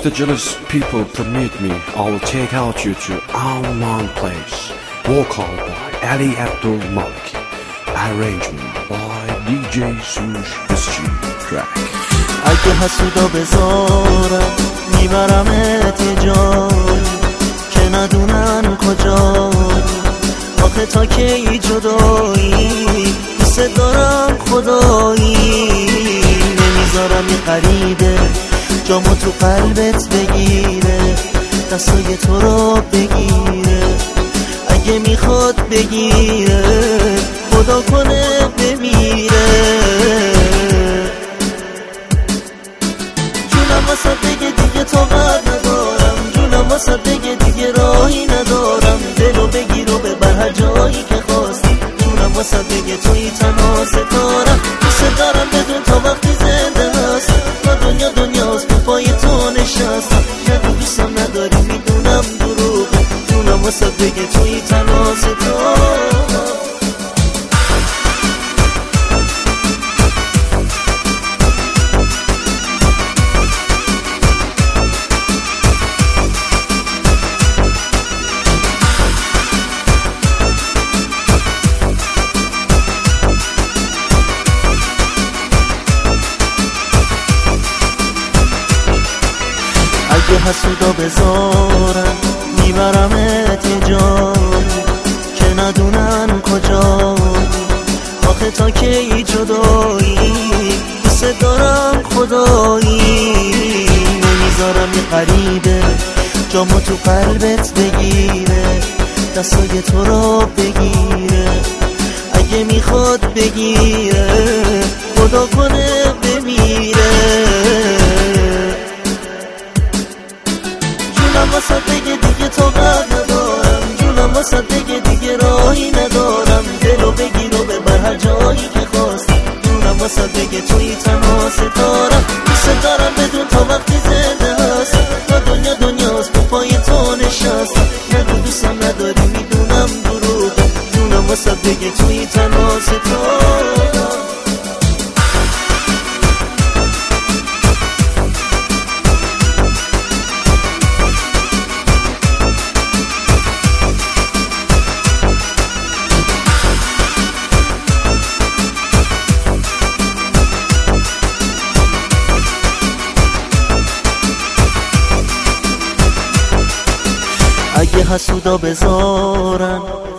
the jealous people permit me, I will take out you to Alman Place. Vocal by Ali Abdul Maliki. Arrangement by DJ Sush SG Track. اگه حسودا بذارم میبرمت یه جایی که ندونن کجایی. آخه تا کی جدایی، دوست دارم خدایی. نمیذارم یه غریبه جامو تو قلبت بگیره، دستای تو رو بگیره. اگه میخواد بگیره خدا کنه بمیره. جونم واسه بگه دیگه طاقت ندارم، جونم واسه بگه دیگه راهی ندارم. دلو بگیر و ببر هر جایی که خواستی. جونم واسه بگه توی تنها ستارم، دوست دارم بدون تا وقتی زنده هستم. تا دنیا دنیاست به پای تو نشستم. نه تو دوستم نداری میدونم دروغه، جونم واسه بگه توی تنها ستارم. اگه حسودا بذارم میبرمت یه جایی که ندونن کجایی. آخه تا کی جدایی، دوست دارم خدایی. نمیذارم یه غریبه جامو تو قلبت بگیره، دستای تو رو بگیره. اگه میخواد بگیره خدا کنه بمیره. جونم واسه بگه دیگه طاقت ندارم، جونم واسه بگه دیگه راهی ندارم. دلو بگیر و ببر هر جایی که خواستی. جونم واسه بگه توی تنها ستارم، دوست دارم بدون تا وقتی زنده هستم. تا دنیا دنیاست به پای تو نشستم. نه تو دوستم نداری میدونم دروغه، جونم واسه بگه توی تنها ستارم. اگه حسودا بذارن